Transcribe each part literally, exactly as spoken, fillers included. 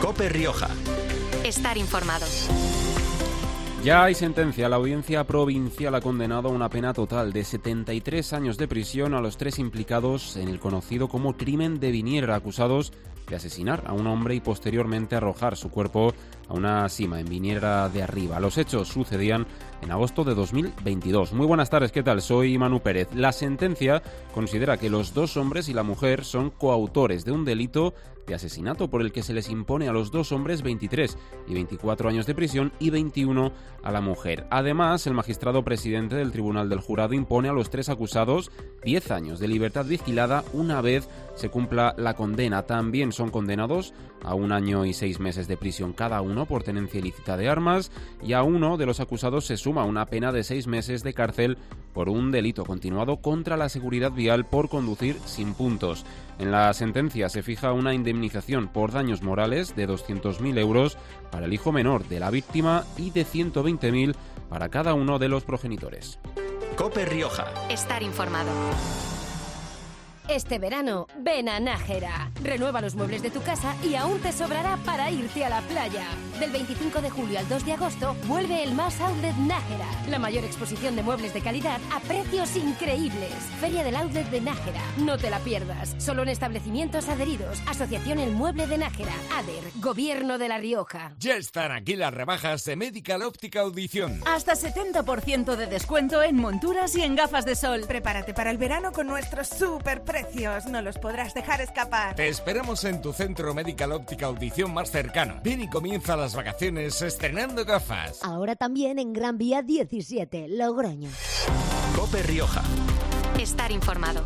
COPE Rioja. Estar informado. Ya hay sentencia. La Audiencia Provincial ha condenado a una pena total de setenta y tres años de prisión a los tres implicados en el conocido como crimen de Viniera, acusados de asesinar a un hombre y posteriormente arrojar su cuerpo a una sima en Viniera de Arriba. Los hechos sucedían en agosto de dos mil veintidós. Muy buenas tardes, ¿qué tal? Soy Manu Pérez. La sentencia considera que los dos hombres y la mujer son coautores de un delito de asesinato por el que se les impone a los dos hombres veintitrés y veinticuatro años de prisión y veintiuno a la mujer. Además, el magistrado presidente del Tribunal del Jurado impone a los tres acusados diez años de libertad vigilada una vez se cumpla la condena. También son condenados a un año y seis meses de prisión cada uno por tenencia ilícita de armas, y a uno de los acusados se suma una pena de seis meses de cárcel por un delito continuado contra la seguridad vial por conducir sin puntos. En la sentencia se fija una indemnización por daños morales de doscientos mil euros para el hijo menor de la víctima y de ciento veinte mil para cada uno de los progenitores. COPE Rioja. Estar informado. Este verano, ven a Nájera. Renueva los muebles de tu casa y aún te sobrará para irte a la playa. Del veinticinco de julio al dos de agosto, vuelve el Más Outlet Nájera. La mayor exposición de muebles de calidad a precios increíbles. Feria del Outlet de Nájera. No te la pierdas. Solo en establecimientos adheridos. Asociación El Mueble de Nájera. ADER. Gobierno de La Rioja. Ya están aquí las rebajas de Medical Óptica Audición. Hasta setenta por ciento de descuento en monturas y en gafas de sol. Prepárate para el verano con nuestros super precios. No los podrás dejar escapar. Te esperamos en tu centro Medical Óptica Audición más cercano. Ven y comienza las vacaciones estrenando gafas. Ahora también en Gran Vía diecisiete, Logroño. COPE Rioja. Estar informado.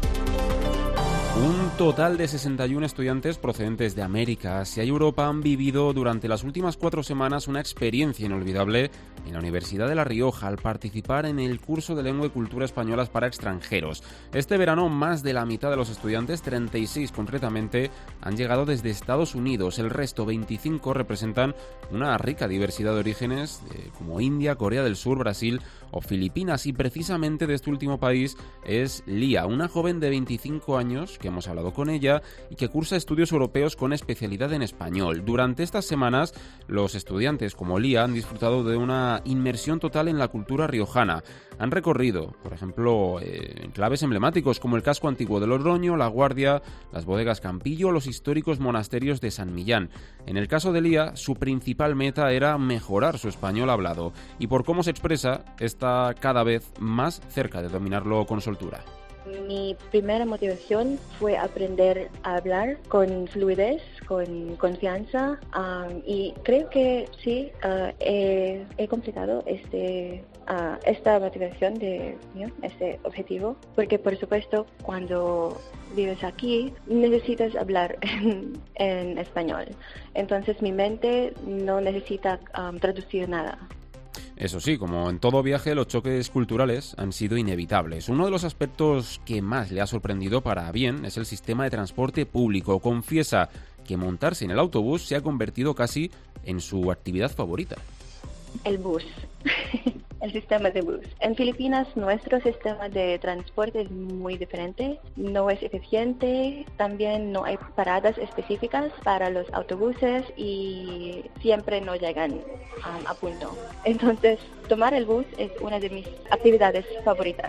Un total de sesenta y uno estudiantes procedentes de América, Asia y Europa han vivido durante las últimas cuatro semanas una experiencia inolvidable en la Universidad de La Rioja al participar en el curso de Lengua y Cultura Españolas para extranjeros. Este verano, más de la mitad de los estudiantes, treinta y seis concretamente, han llegado desde Estados Unidos. El resto, veinticinco, representan una rica diversidad de orígenes eh, como India, Corea del Sur, Brasil o Filipinas. Y precisamente de este último país es Lía, una joven de veinticinco años que hemos hablado con ella y que cursa estudios europeos con especialidad en español. Durante estas semanas, los estudiantes como Lía han disfrutado de una inmersión total en la cultura riojana. Han recorrido, por ejemplo, eh, enclaves emblemáticos como el casco antiguo de Logroño, La Guardia, las bodegas Campillo o los históricos monasterios de San Millán. En el caso de Lía, su principal meta era mejorar su español hablado y por cómo se expresa, está cada vez más cerca de dominarlo con soltura. Mi primera motivación fue aprender a hablar con fluidez, con confianza, um, y creo que sí, uh, he, he completado este, uh, esta motivación de ¿no? este objetivo, porque por supuesto cuando vives aquí necesitas hablar en, en español, entonces mi mente no necesita um, traducir nada. Eso sí, como en todo viaje, los choques culturales han sido inevitables. Uno de los aspectos que más le ha sorprendido para bien es el sistema de transporte público. Confiesa que montarse en el autobús se ha convertido casi en su actividad favorita. El bus, el sistema de bus. En Filipinas nuestro sistema de transporte es muy diferente, no es eficiente, también no hay paradas específicas para los autobuses y siempre no llegan um, a punto. Entonces, tomar el bus es una de mis actividades favoritas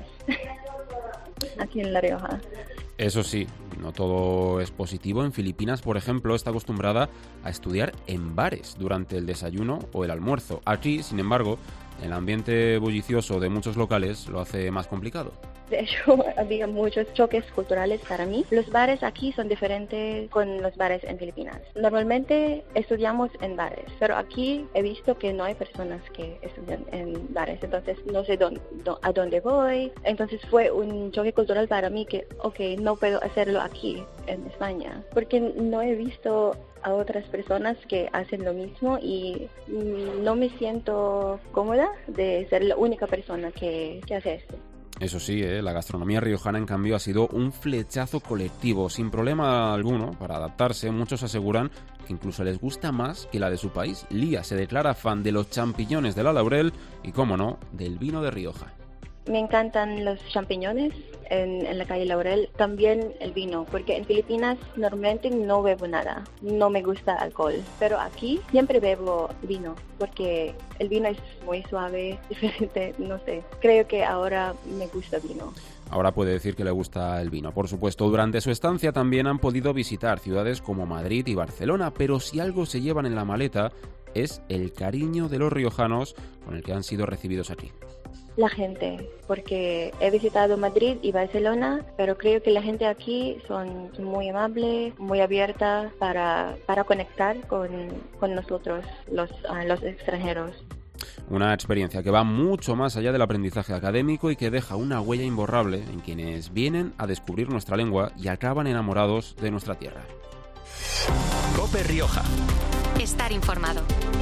aquí en La Rioja. Eso sí, no todo es positivo. En Filipinas, por ejemplo, está acostumbrada a estudiar en bares durante el desayuno o el almuerzo. Aquí, sin embargo, el ambiente bullicioso de muchos locales lo hace más complicado. De hecho, había muchos choques culturales para mí. Los bares aquí son diferentes con los bares en Filipinas. Normalmente estudiamos en bares, pero aquí he visto que no hay personas que estudian en bares, entonces no sé dónde, a dónde voy. Entonces fue un choque cultural para mí que, ok, no puedo hacerlo aquí en España, porque no he visto a otras personas que hacen lo mismo y no me siento cómoda de ser la única persona que, que hace esto. Eso sí, ¿eh? La gastronomía riojana, en cambio, ha sido un flechazo colectivo, sin problema alguno para adaptarse. Muchos aseguran que incluso les gusta más que la de su país. Lía se declara fan de los champiñones de la Laurel y, cómo no, del vino de Rioja. Me encantan los champiñones en, en la calle Laurel, también el vino, porque en Filipinas normalmente no bebo nada, no me gusta alcohol, pero aquí siempre bebo vino, porque el vino es muy suave, diferente, no sé, creo que ahora me gusta vino. Ahora puede decir que le gusta el vino. Por supuesto, durante su estancia también han podido visitar ciudades como Madrid y Barcelona, pero si algo se llevan en la maleta es el cariño de los riojanos con el que han sido recibidos aquí. La gente, porque he visitado Madrid y Barcelona, pero creo que la gente aquí son muy amable, muy abierta para, para conectar con, con nosotros, los, uh, los extranjeros. Una experiencia que va mucho más allá del aprendizaje académico y que deja una huella imborrable en quienes vienen a descubrir nuestra lengua y acaban enamorados de nuestra tierra. COPE Rioja. Estar informado.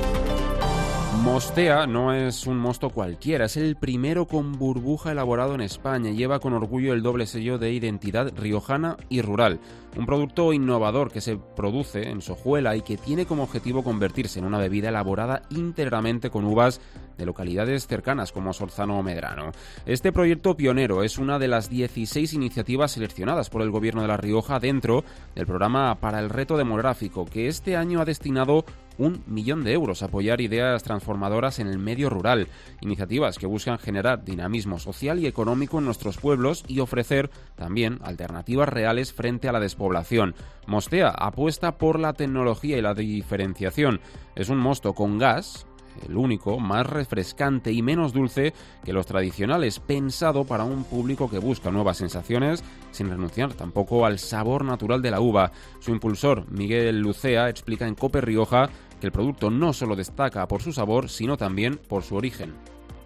Mostea no es un mosto cualquiera, es el primero con burbuja elaborado en España y lleva con orgullo el doble sello de identidad riojana y rural. Un producto innovador que se produce en Sojuela y que tiene como objetivo convertirse en una bebida elaborada íntegramente con uvas de localidades cercanas como Sorzano o Medrano. Este proyecto pionero es una de las dieciséis iniciativas seleccionadas por el Gobierno de La Rioja dentro del programa para el reto demográfico, que este año ha destinado un millón de euros a apoyar ideas transformadoras en el medio rural, iniciativas que buscan generar dinamismo social y económico en nuestros pueblos y ofrecer también alternativas reales frente a la despoblación. Mostea apuesta por la tecnología y la diferenciación. Es un mosto con gas, el único, más refrescante y menos dulce que los tradicionales, pensado para un público que busca nuevas sensaciones sin renunciar tampoco al sabor natural de la uva. Su impulsor, Miguel Lucea, explica en COPE Rioja que el producto no solo destaca por su sabor, sino también por su origen.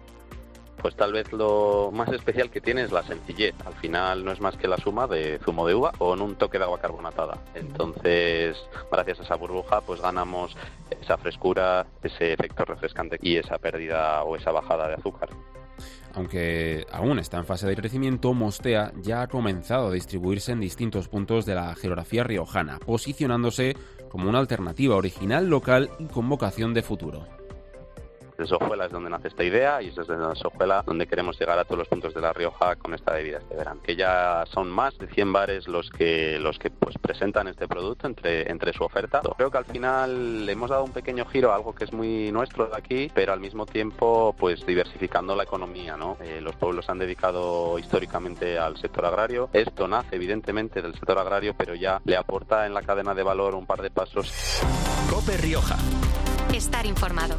Pues tal vez lo más especial que tiene es la sencillez. Al final no es más que la suma de zumo de uva con un toque de agua carbonatada. Entonces, gracias a esa burbuja, pues ganamos esa frescura, ese efecto refrescante y esa pérdida o esa bajada de azúcar. Aunque aún está en fase de crecimiento, Mostea ya ha comenzado a distribuirse en distintos puntos de la geografía riojana, posicionándose como una alternativa original, local y con vocación de futuro. Desde Sojuela es donde nace esta idea y es desde Sojuela donde queremos llegar a todos los puntos de La Rioja con esta bebida este verano. Que ya son más de cien bares los que los que pues presentan este producto entre entre su oferta. Creo que al final le hemos dado un pequeño giro a algo que es muy nuestro de aquí, pero al mismo tiempo pues diversificando la economía, ¿no? Eh, los pueblos han dedicado históricamente al sector agrario. Esto nace evidentemente del sector agrario, pero ya le aporta en la cadena de valor un par de pasos. COPE Rioja. Estar informado.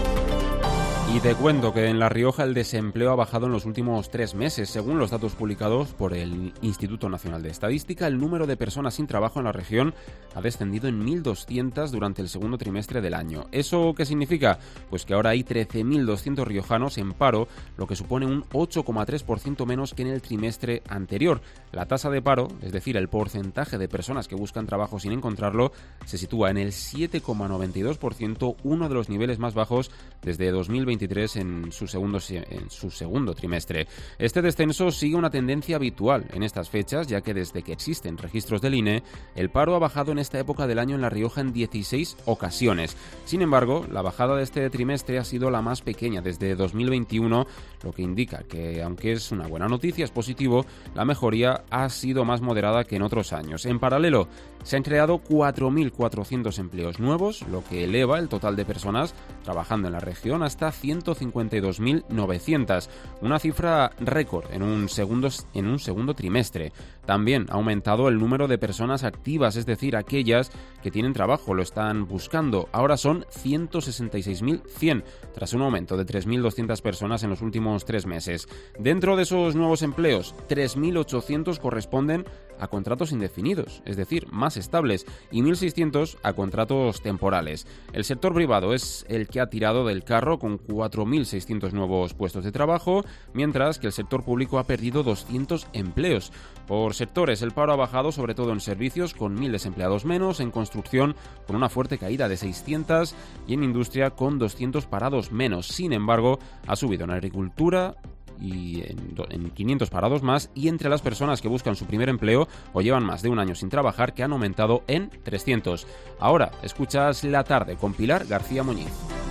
Y te cuento que en La Rioja el desempleo ha bajado en los últimos tres meses. Según los datos publicados por el Instituto Nacional de Estadística, el número de personas sin trabajo en la región ha descendido en mil doscientas durante el segundo trimestre del año. ¿Eso qué significa? Pues que ahora hay trece mil doscientos riojanos en paro, lo que supone un ocho coma tres por ciento menos que en el trimestre anterior. La tasa de paro, es decir, el porcentaje de personas que buscan trabajo sin encontrarlo, se sitúa en el siete coma noventa y dos por ciento, uno de los niveles más bajos desde dos mil veintitrés en su segundo en su segundo trimestre. Este descenso sigue una tendencia habitual en estas fechas, ya que desde que existen registros del I N E, el paro ha bajado en esta época del año en La Rioja en dieciséis ocasiones. Sin embargo, la bajada de este trimestre ha sido la más pequeña desde dos mil veintiuno, lo que indica que, aunque es una buena noticia, es positivo, la mejoría ha sido más moderada que en otros años. En paralelo, se han creado cuatro mil cuatrocientos empleos nuevos, lo que eleva el total de personas trabajando en la región hasta ciento cincuenta y dos mil novecientas, una cifra récord en un segundo, en un segundo trimestre. También ha aumentado el número de personas activas, es decir, aquellas que tienen trabajo, lo están buscando. Ahora son ciento sesenta y seis mil cien, tras un aumento de tres mil doscientas personas en los últimos tres meses. Dentro de esos nuevos empleos, tres mil ochocientos corresponden a contratos indefinidos, es decir, más estables, y mil seiscientos a contratos temporales. El sector privado es el que ha tirado del carro con cuatro mil seiscientos nuevos puestos de trabajo, mientras que el sector público ha perdido doscientos empleos. Por sectores, el paro ha bajado sobre todo en servicios, con mil desempleados menos, en construcción con una fuerte caída de seiscientos y en industria con doscientos parados menos. Sin embargo, ha subido en agricultura y en, en quinientos parados más, y entre las personas que buscan su primer empleo o llevan más de un año sin trabajar, que han aumentado en trescientos. Ahora escuchas La Tarde con Pilar García Muñiz.